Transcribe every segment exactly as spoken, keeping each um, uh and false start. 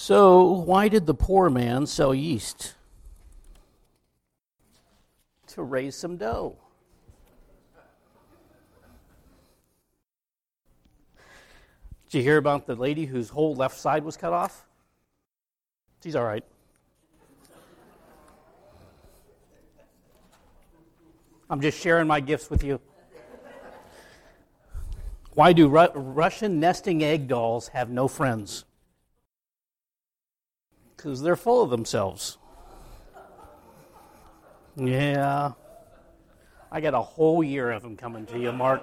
So, why did the poor man sell yeast? To raise some dough. Did you hear about the lady whose whole left side was cut off? She's all right. I'm just sharing my gifts with you. Why do Ru- Russian nesting egg dolls have no friends? Because they're full of themselves. Yeah. I got a whole year of them coming to you, Mark.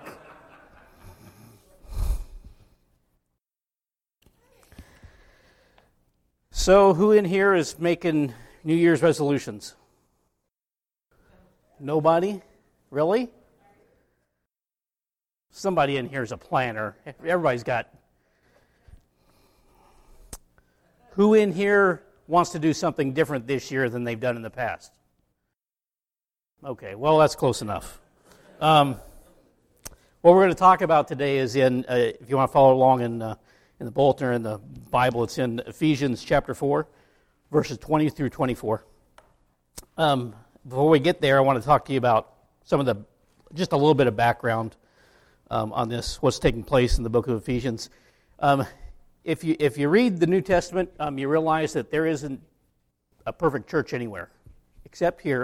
So, who in here is making New Year's resolutions? Nobody? Really? Somebody in here is a planner. Everybody's got. Who in here wants to do something different this year than they've done in the past? Okay, well, that's close enough. Um, what we're going to talk about today is in, uh, if you want to follow along in uh, in the bulletin or in the Bible, it's in Ephesians chapter four, verses twenty through twenty-four. Um, before we get there, I want to talk to you about some of the, just a little bit of background um, on this, what's taking place in the book of Ephesians. Um, if you if you read the New Testament, um, you realize that there isn't a perfect church anywhere, except here.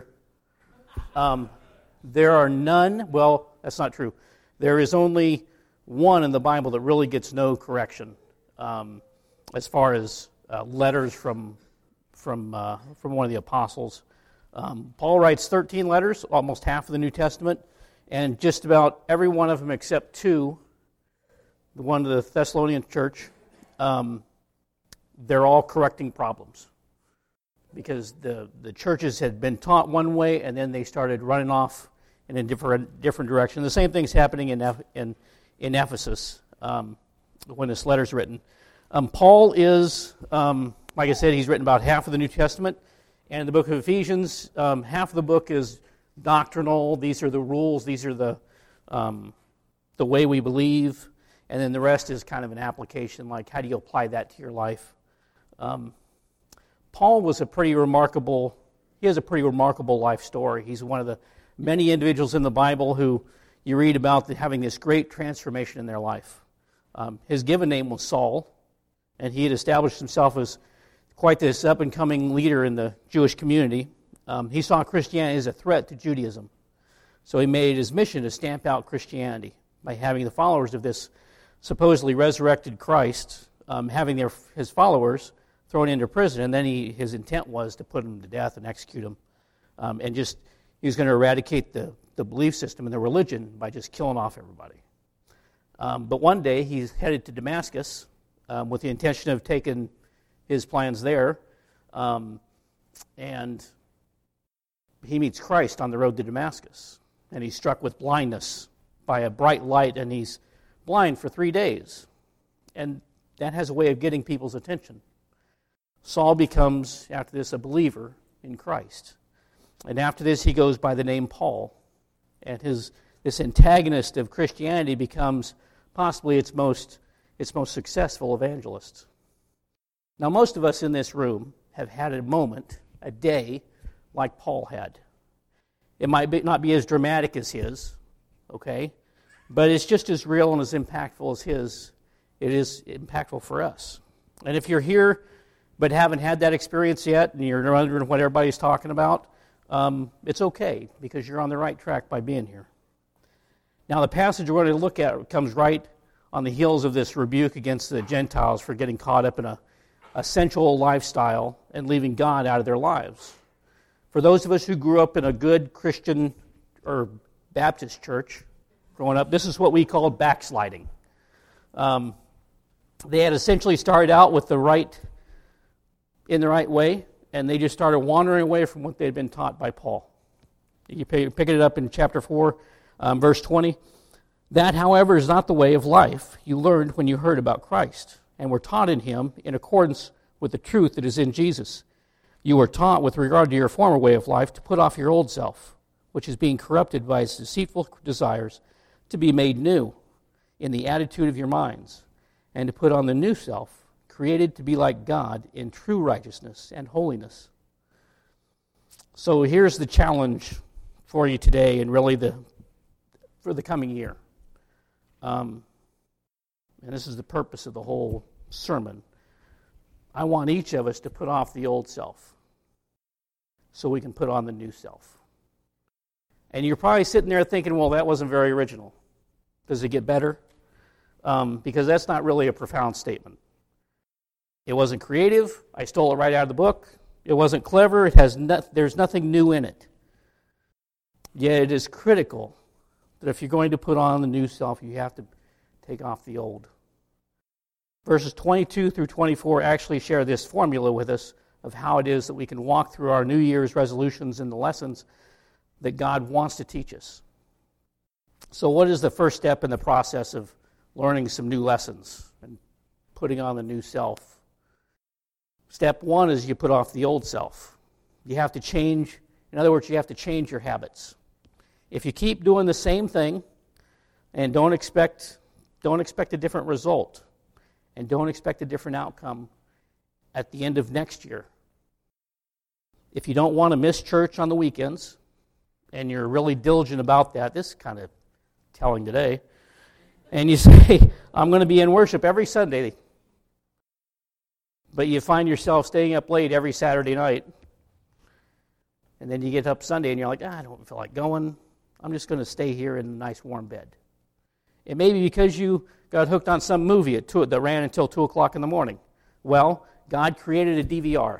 Um, there are none, well, that's not true. There is only one in the Bible that really gets no correction um, as far as uh, letters from from uh, from one of the apostles. Um, Paul writes thirteen letters, almost half of the New Testament, and just about every one of them except two, the one to the Thessalonian church, um, they're all correcting problems. Because the, the churches had been taught one way, and then they started running off in a different different direction. The same thing's happening in in, in Ephesus um, when this letter's written. Um, Paul is, um, like I said, he's written about half of the New Testament, and in the book of Ephesians, um, half of the book is doctrinal. These are the rules. These are the um, the way we believe, and then the rest is kind of an application, like how do you apply that to your life. Um, Paul was a pretty remarkable, he has a pretty remarkable life story. He's one of the many individuals in the Bible who you read about having this great transformation in their life. Um, his given name was Saul, and he had established himself as quite this up-and-coming leader in the Jewish community. Um, he saw Christianity as a threat to Judaism. So he made it his mission to stamp out Christianity by having the followers of this supposedly resurrected Christ, um, having their his followers thrown into prison, and then he, his intent was to put him to death and execute him. Um, and just, he was going to eradicate the, the belief system and the religion by just killing off everybody. Um, but one day, he's headed to Damascus um, with the intention of taking his plans there. Um, and he meets Christ on the road to Damascus. And he's struck with blindness by a bright light, and he's blind for three days. And that has a way of getting people's attention. Saul becomes, after this, a believer in Christ. And after this, he goes by the name Paul. And his this antagonist of Christianity becomes possibly its most, its most successful evangelist. Now, most of us in this room have had a moment, a day, like Paul had. It might be, not be as dramatic as his, okay? But it's just as real and as impactful as his. It is impactful for us. And if you're here but haven't had that experience yet, and you're wondering what everybody's talking about, um, it's okay, because you're on the right track by being here. Now, the passage we're going to look at comes right on the heels of this rebuke against the Gentiles for getting caught up in a, a sensual lifestyle and leaving God out of their lives. For those of us who grew up in a good Christian or Baptist church growing up, this is what we called backsliding. Um, they had essentially started out with the right in the right way, and they just started wandering away from what they had been taught by Paul. You pick it up in chapter four, um, verse twenty. That, however, is not the way of life you learned when you heard about Christ, and were taught in him in accordance with the truth that is in Jesus. You were taught with regard to your former way of life to put off your old self, which is being corrupted by its deceitful desires, to be made new in the attitude of your minds, and to put on the new self, created to be like God in true righteousness and holiness. So here's the challenge for you today, and really the for the coming year. Um, and this is the purpose of the whole sermon. I want each of us to put off the old self so we can put on the new self. And you're probably sitting there thinking, well, that wasn't very original. Does it get better? Um, because that's not really a profound statement. It wasn't creative. I stole it right out of the book. It wasn't clever. It has no, there's nothing new in it. Yet it is critical that if you're going to put on the new self, you have to take off the old. Verses twenty-two through twenty-four actually share this formula with us of how it is that we can walk through our New Year's resolutions and the lessons that God wants to teach us. So what is the first step in the process of learning some new lessons and putting on the new self? Step one is you put off the old self. You have to change, in other words, you have to change your habits. If you keep doing the same thing and don't expect, don't expect a different result and don't expect a different outcome at the end of next year, if you don't want to miss church on the weekends and you're really diligent about that, this is kind of telling today, and you say, I'm going to be in worship every Sunday, but you find yourself staying up late every Saturday night, and then you get up Sunday and you're like, ah, I don't feel like going. I'm just going to stay here in a nice warm bed. It may be because you got hooked on some movie at two, that ran until two o'clock in the morning. Well, God created a D V R.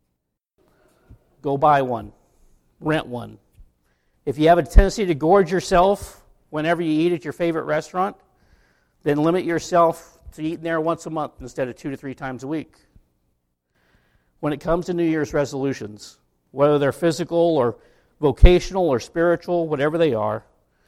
Go buy one. Rent one. If you have a tendency to gorge yourself whenever you eat at your favorite restaurant, then limit yourself to eating there once a month instead of two to three times a week. When it comes to New Year's resolutions, whether they're physical or vocational or spiritual, whatever they are,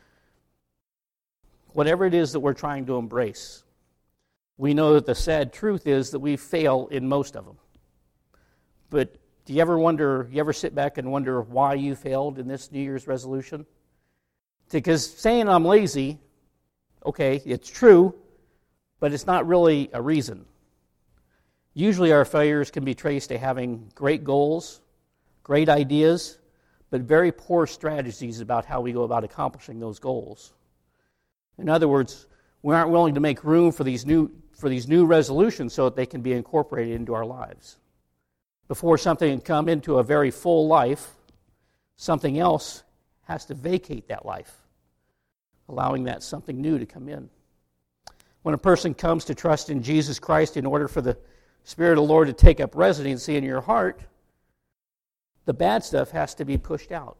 whatever it is that we're trying to embrace, we know that the sad truth is that we fail in most of them. But do you ever wonder, you ever sit back and wonder why you failed in this New Year's resolution? Because saying I'm lazy, okay, it's true, but it's not really a reason. Usually our failures can be traced to having great goals, great ideas, but very poor strategies about how we go about accomplishing those goals. In other words, we aren't willing to make room for these new for these new resolutions so that they can be incorporated into our lives. Before something can come into a very full life, something else has to vacate that life, allowing that something new to come in. When a person comes to trust in Jesus Christ in order for the Spirit of the Lord to take up residency in your heart, the bad stuff has to be pushed out.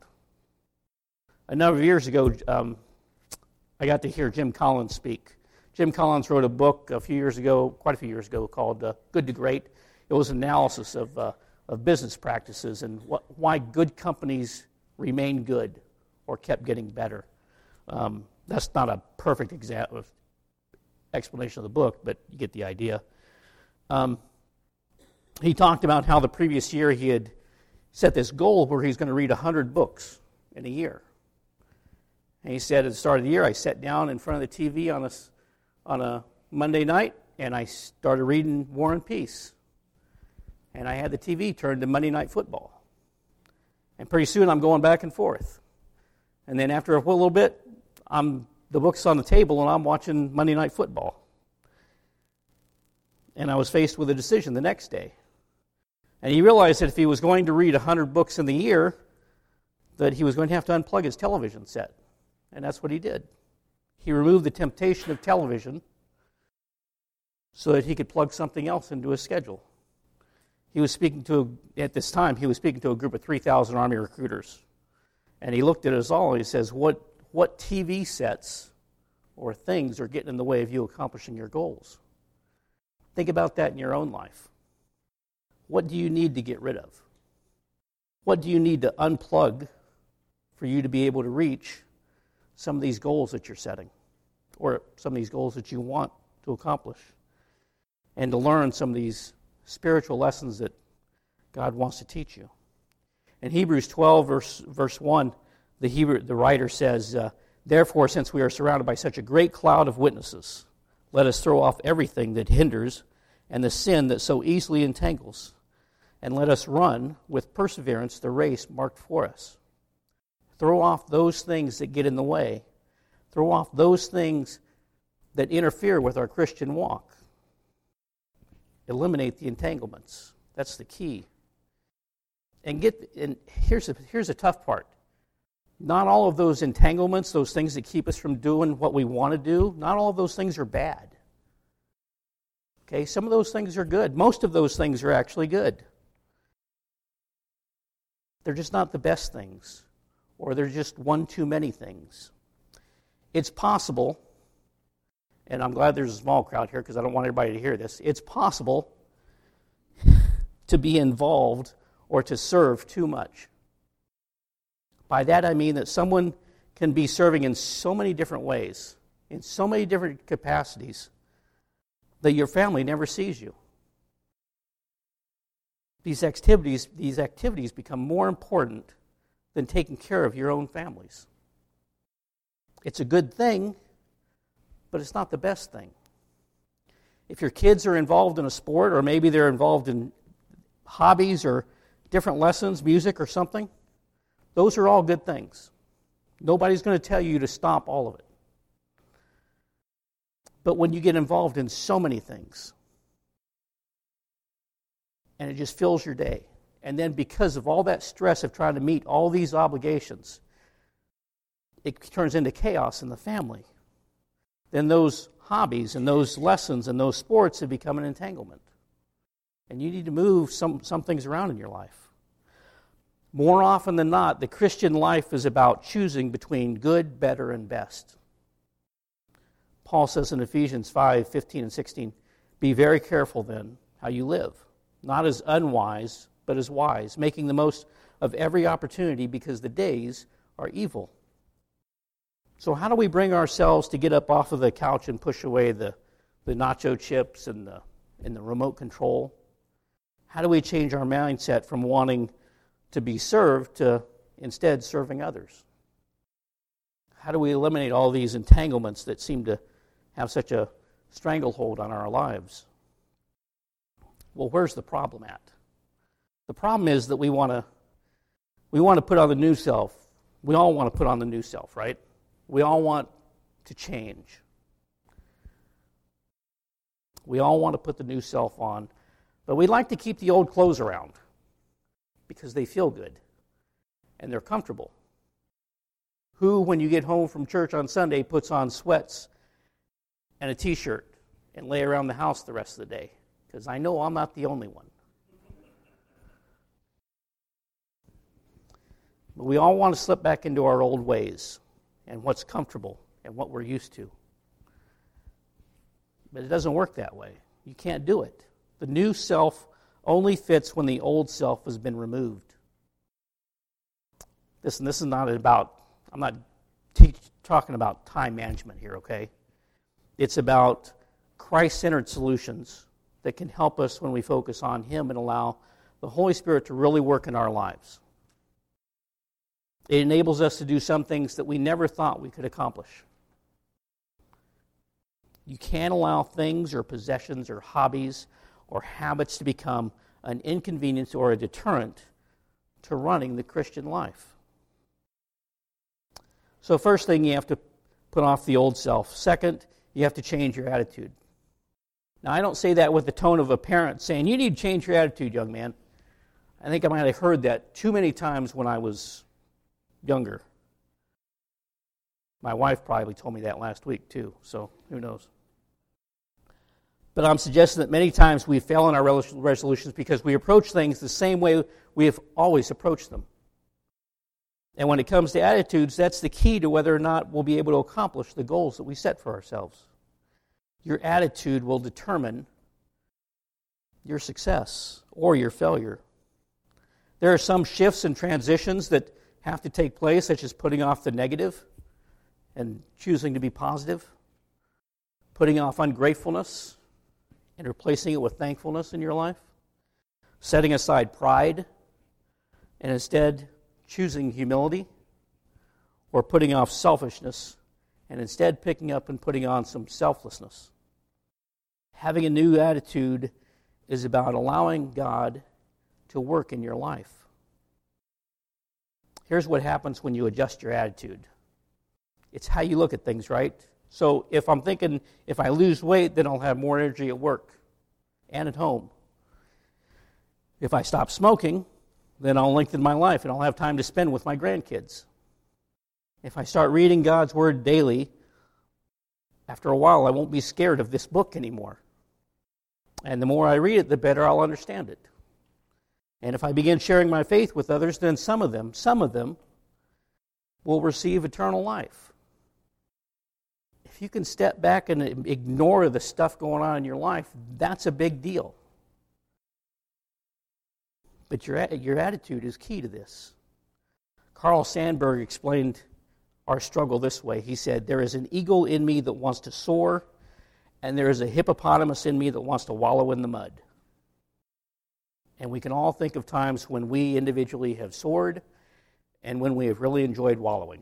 A number of years ago, um, I got to hear Jim Collins speak. Jim Collins wrote a book a few years ago, quite a few years ago, called uh, Good to Great. It was an analysis of uh, of business practices and what, why good companies remain good or kept getting better. Um, that's not a perfect exa- explanation of the book, but you get the idea. Um, he talked about how the previous year he had set this goal where he's going to read one hundred books in a year. And he said at the start of the year, I sat down in front of the T V on a, on a Monday night, and I started reading War and Peace. And I had the T V turned to Monday Night Football. And pretty soon I'm going back and forth. And then after a little bit, I'm the book's on the table and I'm watching Monday Night Football. And I was faced with a decision the next day. And he realized that if he was going to read one hundred books in the year, that he was going to have to unplug his television set. And that's what he did. He removed the temptation of television so that he could plug something else into his schedule. He was speaking to, at this time, he was speaking to a group of three thousand Army recruiters. And he looked at us all and he says, what, what T V sets or things are getting in the way of you accomplishing your goals? Think about that in your own life. What do you need to get rid of? What do you need to unplug for you to be able to reach some of these goals that you're setting, or some of these goals that you want to accomplish, and to learn some of these spiritual lessons that God wants to teach you? In Hebrews twelve, verse, verse one, the, Hebrew, the writer says, uh, Therefore, since we are surrounded by such a great cloud of witnesses, let us throw off everything that hinders and the sin that so easily entangles, and let us run with perseverance the race marked for us. Throw off those things that get in the way. Throw off those things that interfere with our Christian walk. Eliminate the entanglements. That's the key. And get and here's a, here's a tough part. Not all of those entanglements, those things that keep us from doing what we want to do, not all of those things are bad. Okay, some of those things are good. Most of those things are actually good. They're just not the best things, or they're just one too many things. It's possible, and I'm glad there's a small crowd here because I don't want everybody to hear this, it's possible to be involved or to serve too much. By that I mean that someone can be serving in so many different ways, in so many different capacities, that your family never sees you. These activities, these activities become more important than taking care of your own families. It's a good thing, but it's not the best thing. If your kids are involved in a sport, or maybe they're involved in hobbies or different lessons, music or something, those are all good things. Nobody's going to tell you to stop all of it. But when you get involved in so many things, and it just fills your day, and then because of all that stress of trying to meet all these obligations, it turns into chaos in the family, then those hobbies and those lessons and those sports have become an entanglement. And you need to move some, some things around in your life. More often than not, the Christian life is about choosing between good, better, and best. Paul says in Ephesians five, fifteen and sixteen, be very careful then how you live, not as unwise, but as wise, making the most of every opportunity because the days are evil. So how do we bring ourselves to get up off of the couch and push away the, the nacho chips and the, and the remote control? How do we change our mindset from wanting to be served to instead serving others? How do we eliminate all these entanglements that seem to have such a stranglehold on our lives? Well, where's the problem at? The problem is that we want to we want to put on the new self. We all want to put on the new self, right? We all want to change. We all want to put the new self on, but we like to keep the old clothes around because they feel good and they're comfortable. Who, when you get home from church on Sunday, puts on sweats and a t-shirt and lay around the house the rest of the day? Because I know I'm not the only one. But we all want to slip back into our old ways and what's comfortable and what we're used to. But it doesn't work that way. You can't do it. The new self only fits when the old self has been removed. Listen, this is not about, I'm not teach, talking about time management here, okay? It's about Christ-centered solutions that can help us when we focus on Him and allow the Holy Spirit to really work in our lives. It enables us to do some things that we never thought we could accomplish. You can't allow things or possessions or hobbies or habits to become an inconvenience or a deterrent to running the Christian life. So first thing, you have to put off the old self. Second, you have to change your attitude. Now, I don't say that with the tone of a parent saying, you need to change your attitude, young man. I think I might have heard that too many times when I was younger. My wife probably told me that last week too, so who knows. But I'm suggesting that many times we fail in our resolutions because we approach things the same way we have always approached them. And when it comes to attitudes, that's the key to whether or not we'll be able to accomplish the goals that we set for ourselves. Your attitude will determine your success or your failure. There are some shifts and transitions that have to take place, such as putting off the negative and choosing to be positive, putting off ungratefulness and replacing it with thankfulness in your life, setting aside pride and instead choosing humility, or putting off selfishness and instead picking up and putting on some selflessness. Having a new attitude is about allowing God to work in your life. Here's what happens when you adjust your attitude. It's how you look at things, right? So if I'm thinking, if I lose weight, then I'll have more energy at work and at home. If I stop smoking, then I'll lengthen my life and I'll have time to spend with my grandkids. If I start reading God's Word daily, after a while I won't be scared of this book anymore. And the more I read it, the better I'll understand it. And if I begin sharing my faith with others, then some of them, some of them will receive eternal life. If you can step back and ignore the stuff going on in your life, that's a big deal. But your, your attitude is key to this. Carl Sandburg explained our struggle this way. He said, "There is an eagle in me that wants to soar, and there is a hippopotamus in me that wants to wallow in the mud." And we can all think of times when we individually have soared and when we have really enjoyed wallowing.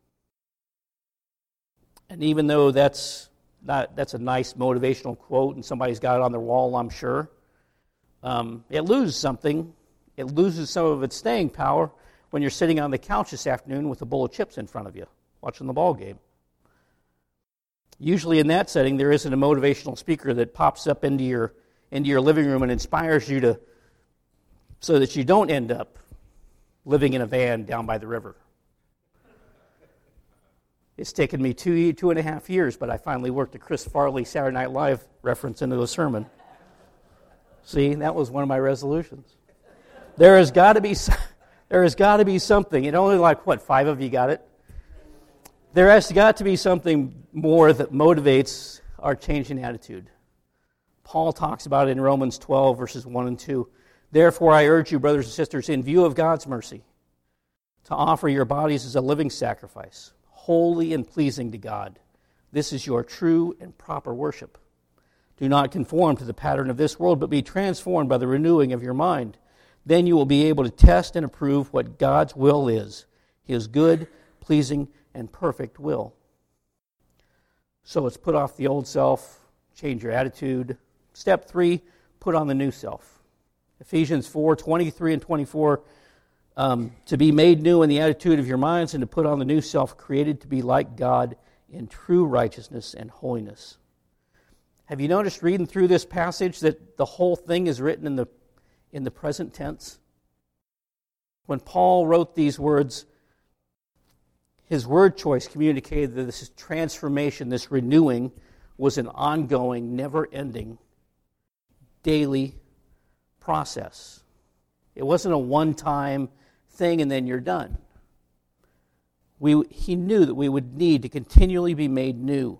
And even though that's not that's a nice motivational quote and somebody's got it on their wall, I'm sure, um, it loses something. It loses some of its staying power when you're sitting on the couch this afternoon with a bowl of chips in front of you, watching the ball game. Usually in that setting, there isn't a motivational speaker that pops up into your into your living room and inspires you to, so that you don't end up living in a van down by the river. It's taken me two, two and a half years, but I finally worked a Chris Farley Saturday Night Live reference into a sermon. See, that was one of my resolutions. There has got to be, there has got to be something. It only like, what, five of you got it? There has got to be something more that motivates our change in attitude. Paul talks about it in Romans twelve, verses one and two. "Therefore I urge you, brothers and sisters, in view of God's mercy, to offer your bodies as a living sacrifice, holy and pleasing to God. This is your true and proper worship. Do not conform to the pattern of this world, but be transformed by the renewing of your mind. Then you will be able to test and approve what God's will is, His good, pleasing, and perfect will." So it's put off the old self, change your attitude. Step three, put on the new self. Ephesians four, twenty-three and twenty-four, um, to be made new in the attitude of your minds and to put on the new self, created to be like God in true righteousness and holiness. Have you noticed reading through this passage that the whole thing is written in the in the present tense? When Paul wrote these words, his word choice communicated that this transformation, this renewing, was an ongoing, never-ending, daily process. It wasn't a one-time thing and then you're done. We, he knew that we would need to continually be made new.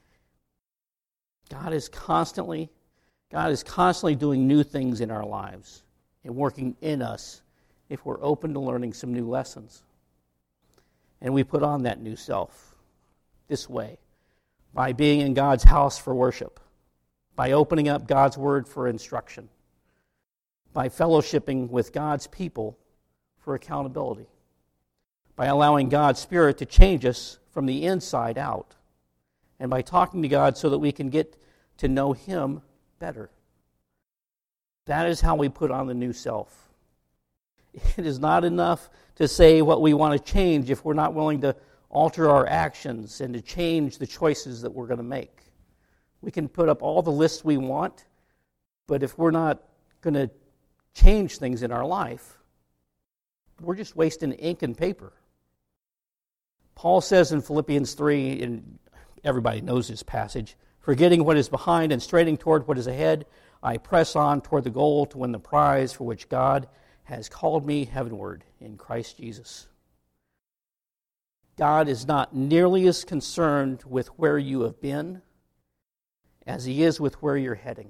God is constantly, God is constantly doing new things in our lives and working in us if we're open to learning some new lessons. And we put on that new self this way, by being in God's house for worship, by opening up God's Word for instruction, by fellowshipping with God's people for accountability, by allowing God's Spirit to change us from the inside out, and by talking to God so that we can get to know Him better. That is how we put on the new self. It is not enough to say what we want to change if we're not willing to alter our actions and to change the choices that we're going to make. We can put up all the lists we want, but if we're not going to change things in our life, we're just wasting ink and paper. Paul says in Philippians three, and everybody knows this passage, "Forgetting what is behind and straining toward what is ahead, I press on toward the goal to win the prize for which God has called me heavenward in Christ Jesus." God is not nearly as concerned with where you have been as He is with where you're heading.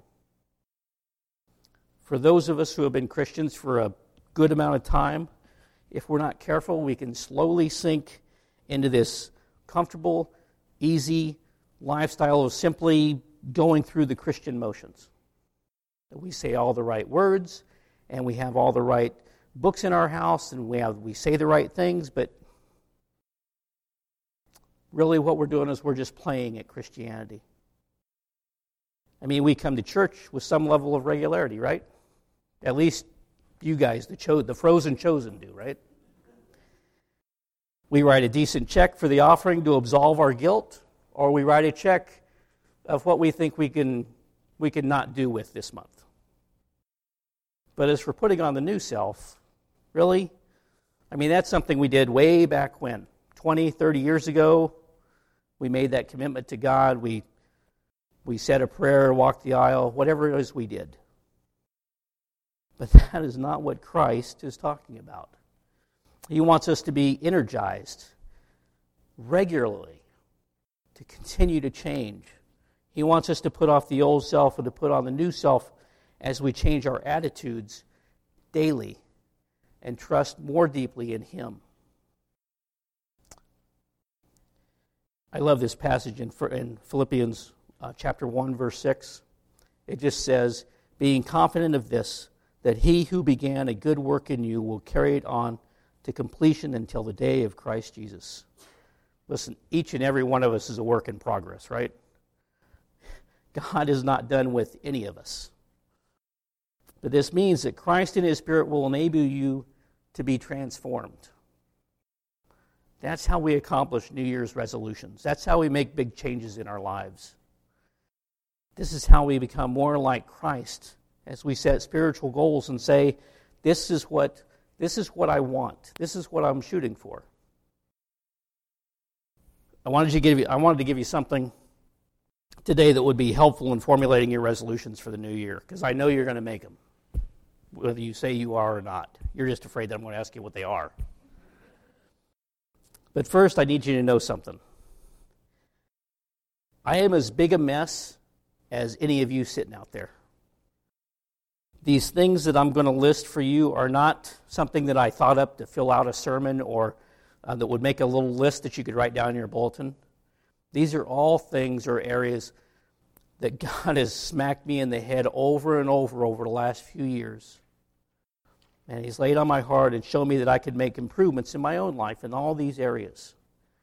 For those of us who have been Christians for a good amount of time, if we're not careful, we can slowly sink into this comfortable, easy lifestyle of simply going through the Christian motions. We say all the right words, and we have all the right books in our house, and we have we say the right things, but really what we're doing is we're just playing at Christianity. I mean, we come to church with some level of regularity, right? At least you guys, the cho- the frozen chosen do, right? We write a decent check for the offering to absolve our guilt, or we write a check of what we think we can we can not do with this month. But as for putting on the new self, really? I mean, that's something we did way back when, twenty, thirty years ago. We made that commitment to God. We we said a prayer, walked the aisle, whatever it is we did. But that is not what Christ is talking about. He wants us to be energized regularly, to continue to change. He wants us to put off the old self and to put on the new self as we change our attitudes daily and trust more deeply in Him. I love this passage in Philippians uh, chapter one, verse six. It just says, being confident of this, that He who began a good work in you will carry it on to completion until the day of Christ Jesus. Listen, each and every one of us is a work in progress, right? God is not done with any of us. But this means that Christ in His Spirit will enable you to be transformed. That's how we accomplish New Year's resolutions. That's how we make big changes in our lives. This is how we become more like Christ as we set spiritual goals and say, this is what this is what I want. This is what I'm shooting for. I wanted to give you I wanted to give you something today that would be helpful in formulating your resolutions for the new year, because I know you're going to make them, whether you say you are or not. You're just afraid that I'm going to ask you what they are. But first, I need you to know something. I am as big a mess as any of you sitting out there. These things that I'm going to list for you are not something that I thought up to fill out a sermon or uh, that would make a little list that you could write down in your bulletin. These are all things or areas that God has smacked me in the head over and over over the last few years. And He's laid on my heart and shown me that I could make improvements in my own life in all these areas.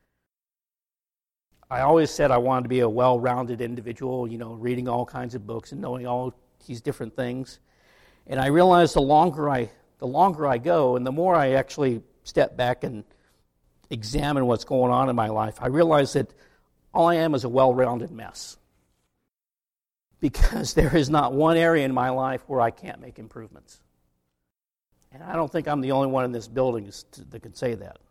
I always said I wanted to be a well-rounded individual, you know, reading all kinds of books and knowing all these different things. And I realized the longer I the longer I go and the more I actually step back and examine what's going on in my life, I realize that all I am is a well-rounded mess. Because there is not one area in my life where I can't make improvements. And I don't think I'm the only one in this building that can say that.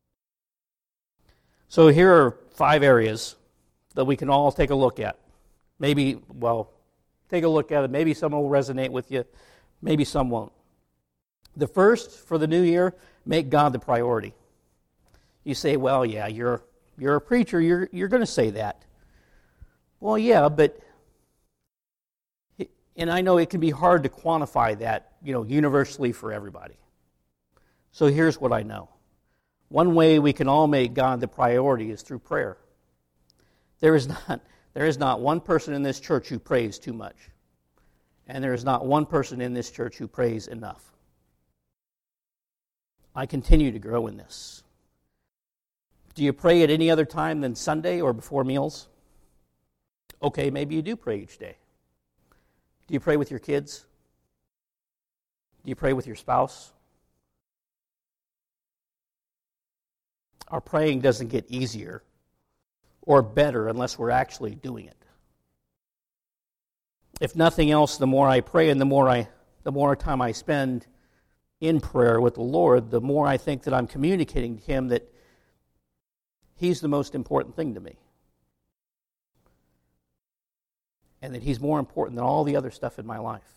So here are five areas that we can all take a look at. Maybe, well, take a look at it. Maybe some will resonate with you. Maybe some won't. The first, for the new year, make God the priority. You say, well, yeah, you're you're a preacher. You're you're going to say that. Well, yeah, but, and I know it can be hard to quantify that, you know, universally for everybody. So here's what I know. One way we can all make God the priority is through prayer. There is not there is not one person in this church who prays too much. And there is not one person in this church who prays enough. I continue to grow in this. Do you pray at any other time than Sunday or before meals? Okay, maybe you do pray each day. Do you pray with your kids? Do you pray with your spouse? Our praying doesn't get easier or better unless we're actually doing it. If nothing else, the more I pray and the more I, the more time I spend in prayer with the Lord, the more I think that I'm communicating to Him that He's the most important thing to me. And that He's more important than all the other stuff in my life.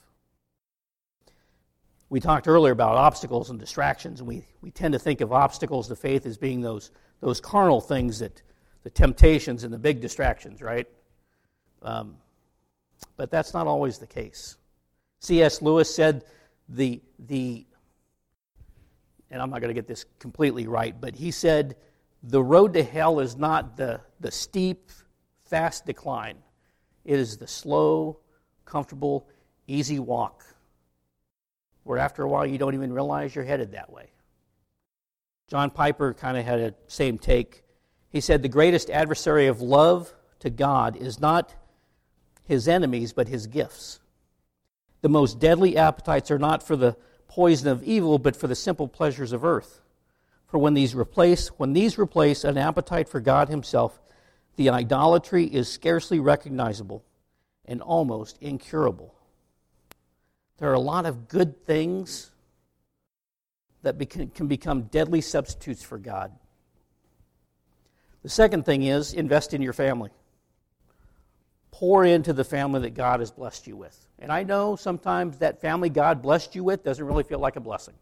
We talked earlier about obstacles and distractions, and we, we tend to think of obstacles to faith as being those, those carnal things, that the temptations and the big distractions, right? Um, but that's not always the case. C S Lewis said the, the, and I'm not going to get this completely right, but he said the road to hell is not the, the steep, fast decline. It is the slow, comfortable, easy walk, where after a while you don't even realize you're headed that way. John Piper kind of had a same take. He said the greatest adversary of love to God is not his enemies, but his gifts. The most deadly appetites are not for the poison of evil, but for the simple pleasures of earth. For when these replace, when these replace an appetite for God himself, the idolatry is scarcely recognizable and almost incurable. There are a lot of good things that can become deadly substitutes for God. The second thing is invest in your family. Pour into the family that God has blessed you with. And I know sometimes that family God blessed you with doesn't really feel like a blessing.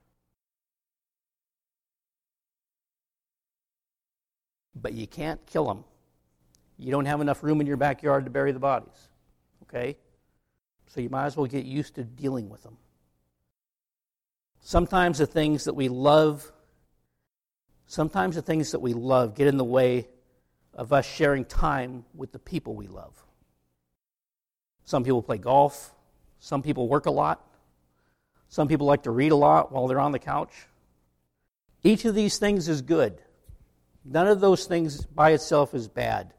But you can't kill them. You don't have enough room in your backyard to bury the bodies. Okay? So you might as well get used to dealing with them. Sometimes the things that we love, sometimes the things that we love get in the way of us sharing time with the people we love. Some people play golf. Some people work a lot. Some people like to read a lot while they're on the couch. Each of these things is good. None of those things by itself is bad.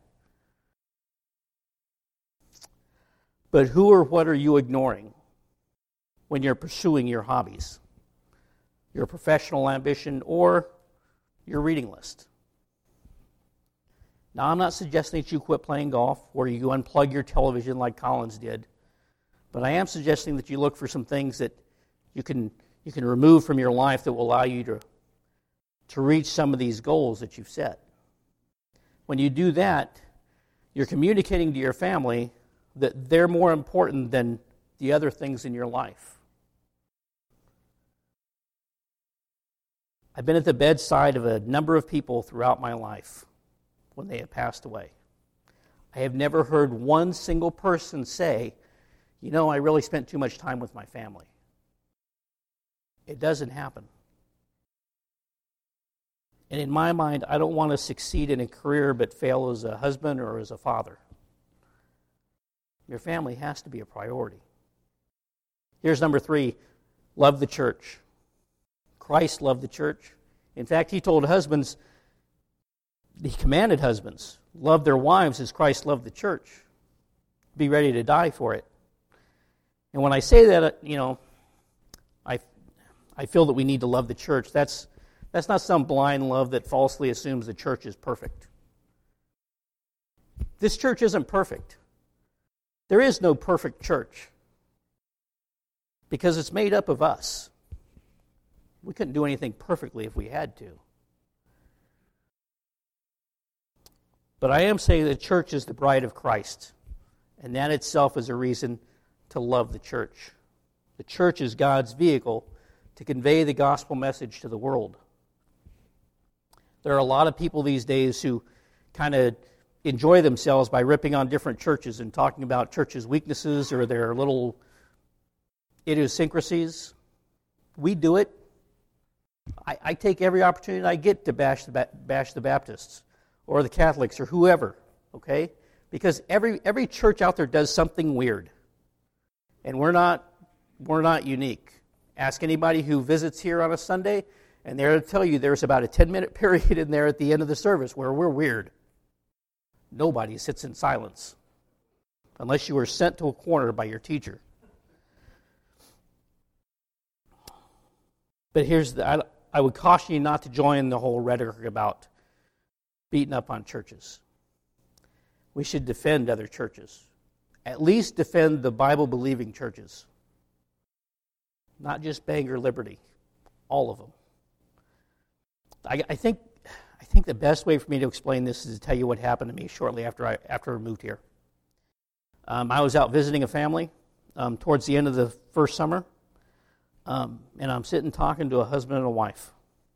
But who or what are you ignoring when you're pursuing your hobbies, your professional ambition, or your reading list? Now, I'm not suggesting that you quit playing golf or you unplug your television like Collins did, but I am suggesting that you look for some things that you can you can remove from your life that will allow you to, to reach some of these goals that you've set. When you do that, you're communicating to your family that they're more important than the other things in your life. I've been at the bedside of a number of people throughout my life when they have passed away. I have never heard one single person say, you know, I really spent too much time with my family. It doesn't happen. And in my mind, I don't want to succeed in a career but fail as a husband or as a father. Your family has to be a priority. Here's number three, love the church. Christ loved the church. In fact, he told husbands, he commanded husbands, love their wives as Christ loved the church. Be ready to die for it. And when I say that, you know, I I feel that we need to love the church. That's that's not some blind love that falsely assumes the church is perfect. This church isn't perfect. There is no perfect church because it's made up of us. We couldn't do anything perfectly if we had to. But I am saying the church is the bride of Christ, and that itself is a reason to love the church. The church is God's vehicle to convey the gospel message to the world. There are a lot of people these days who kind of enjoy themselves by ripping on different churches and talking about churches' weaknesses or their little idiosyncrasies. We do it. I, I take every opportunity I get to bash the, bash the Baptists or the Catholics or whoever, okay? Because every every church out there does something weird. And we're not we're not unique. Ask anybody who visits here on a Sunday, and they'll tell you there's about a ten-minute period in there at the end of the service where we're weird. Nobody sits in silence unless you were sent to a corner by your teacher. But here's the, I, I would caution you not to join the whole rhetoric about beating up on churches. We should defend other churches. At least defend the Bible-believing churches. Not just Bangor Liberty. All of them. I, I think I think the best way for me to explain this is to tell you what happened to me shortly after I after I moved here. Um, I was out visiting a family um, towards the end of the first summer, um, and I'm sitting talking to a husband and a wife.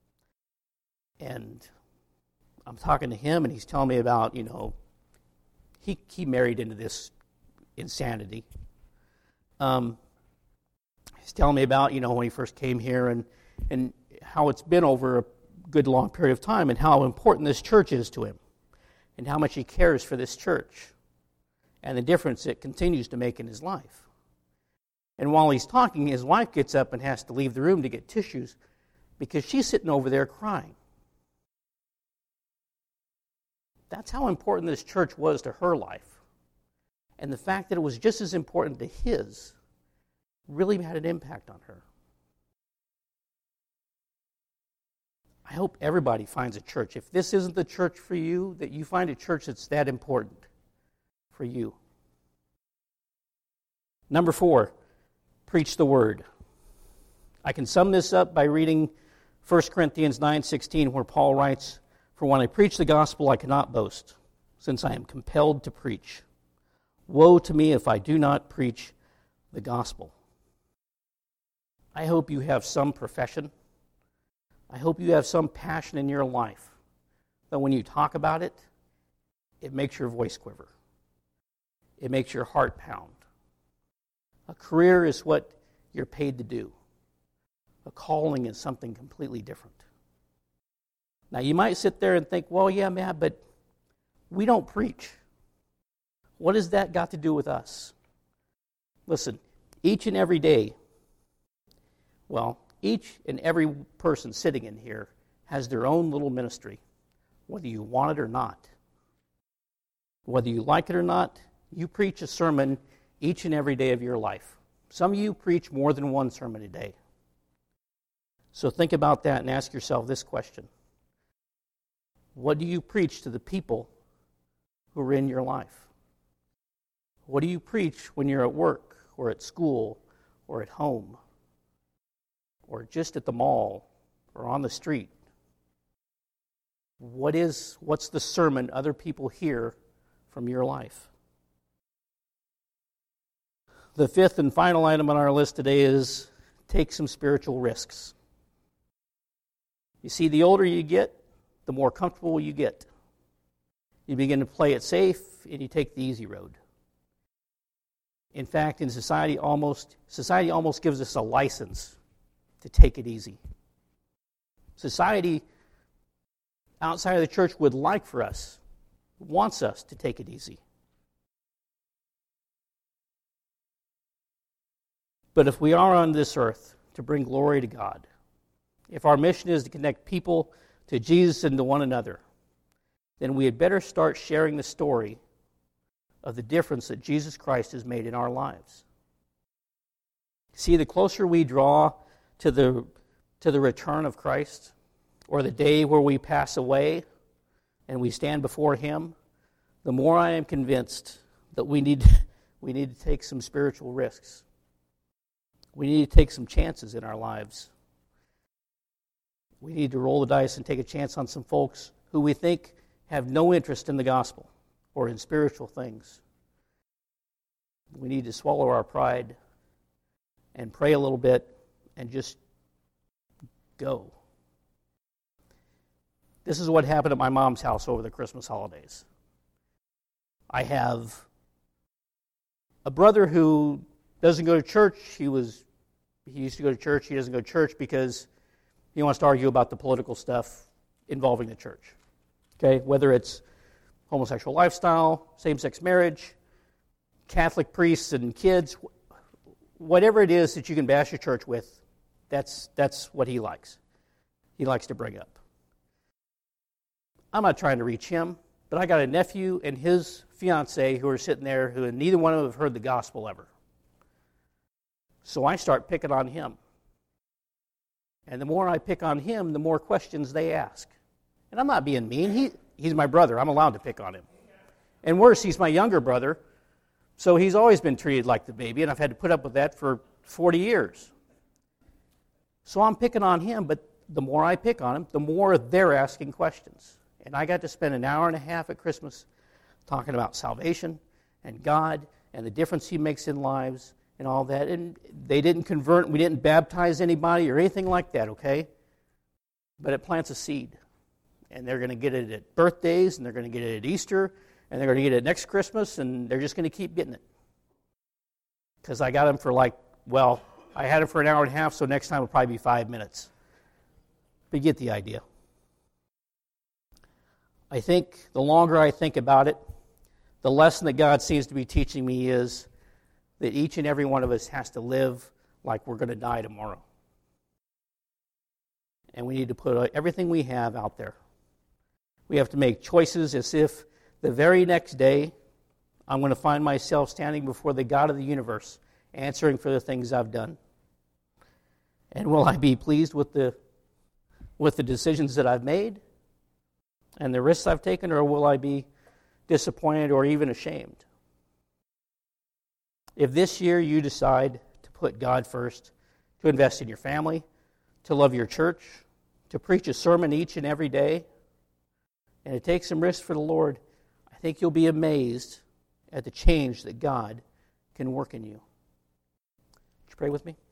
And I'm talking to him, and he's telling me about, you know, he he married into this insanity. Um, he's telling me about, you know, when he first came here and and how it's been over a good long period of time and how important this church is to him and how much he cares for this church and the difference it continues to make in his life. And while he's talking, his wife gets up and has to leave the room to get tissues because she's sitting over there crying. That's how important this church was to her life. And the fact that it was just as important to his really had an impact on her. I hope everybody finds a church. If this isn't the church for you, that you find a church that's that important for you. Number four, preach the word. I can sum this up by reading First Corinthians nine sixteen, where Paul writes, "For when I preach the gospel, I cannot boast, since I am compelled to preach. Woe to me if I do not preach the gospel." I hope you have some profession. I hope you have some passion in your life that when you talk about it, it makes your voice quiver. It makes your heart pound. A career is what you're paid to do. A calling is something completely different. Now, you might sit there and think, well, yeah, Matt, but we don't preach. What has that got to do with us? Listen, each and every day, well, each and every person sitting in here has their own little ministry, whether you want it or not. Whether you like it or not, you preach a sermon each and every day of your life. Some of you preach more than one sermon a day. So think about that and ask yourself this question. What do you preach to the people who are in your life? What do you preach when you're at work or at school or at home or just at the mall or on the street? What is, what's the sermon other people hear from your life? The fifth and final item on our list today is take some spiritual risks. You see, the older you get, the more comfortable you get. You begin to play it safe, and you take the easy road. In fact, in society, almost society almost gives us a license to take it easy. Society outside of the church would like for us, wants us to take it easy. But if we are on this earth to bring glory to God, if our mission is to connect people to Jesus and to one another, then we had better start sharing the story of the difference that Jesus Christ has made in our lives. See, the closer we draw to the, to the return of Christ, or the day where we pass away and we stand before Him, the more I am convinced that we need, we need to take some spiritual risks. We need to take some chances in our lives. We need to roll the dice and take a chance on some folks who we think have no interest in the gospel or in spiritual things. We need to swallow our pride and pray a little bit and just go. This is what happened at my mom's house over the Christmas holidays. I have a brother who doesn't go to church. He was he used to go to church. He doesn't go to church because he wants to argue about the political stuff involving the church. Okay, whether it's homosexual lifestyle, same-sex marriage, Catholic priests and kids, whatever it is that you can bash your church with, that's that's what he likes. He likes to bring up. I'm not trying to reach him, but I got a nephew and his fiancée who are sitting there who neither one of them have heard the gospel ever. So I start picking on him. And the more I pick on him, the more questions they ask. And I'm not being mean. He, he's my brother. I'm allowed to pick on him. And worse, he's my younger brother, so he's always been treated like the baby, and I've had to put up with that for forty years. So I'm picking on him, but the more I pick on him, the more they're asking questions. And I got to spend an hour and a half at Christmas talking about salvation and God and the difference He makes in lives and all that. And they didn't convert, we didn't baptize anybody or anything like that, okay? But it plants a seed. And they're going to get it at birthdays, and they're going to get it at Easter, and they're going to get it next Christmas, and they're just going to keep getting it. Because I got them for like, well, I had it for an hour and a half, so next time will probably be five minutes. But you get the idea. I think the longer I think about it, the lesson that God seems to be teaching me is that each and every one of us has to live like we're going to die tomorrow. And we need to put everything we have out there. We have to make choices as if the very next day I'm going to find myself standing before the God of the universe, answering for the things I've done. And will I be pleased with the with the decisions that I've made and the risks I've taken, or will I be disappointed or even ashamed? If this year you decide to put God first, to invest in your family, to love your church, to preach a sermon each and every day, and to take some risks for the Lord, I think you'll be amazed at the change that God can work in you. Would you pray with me?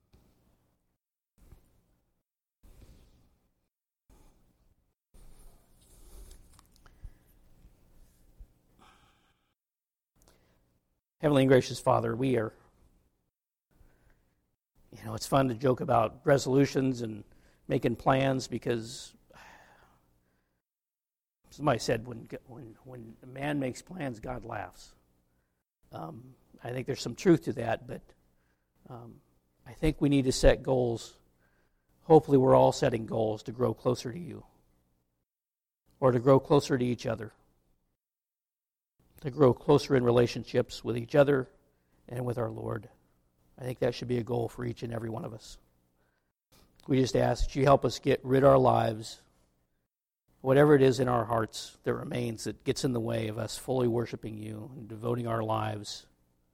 Heavenly and gracious Father, we are, you know, it's fun to joke about resolutions and making plans because somebody said when when when a man makes plans, God laughs. Um, I think there's some truth to that, but um, I think we need to set goals. Hopefully we're all setting goals to grow closer to you or to grow closer to each other, to grow closer in relationships with each other and with our Lord. I think that should be a goal for each and every one of us. We just ask that you help us get rid of our lives, whatever it is in our hearts that remains that gets in the way of us fully worshiping you and devoting our lives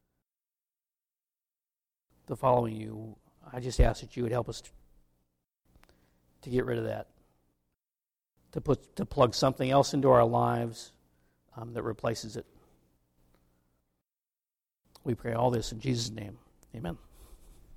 to following you. I just ask that you would help us to, to get rid of that, to put to plug something else into our lives um, that replaces it. We pray all this in Jesus' name. Amen.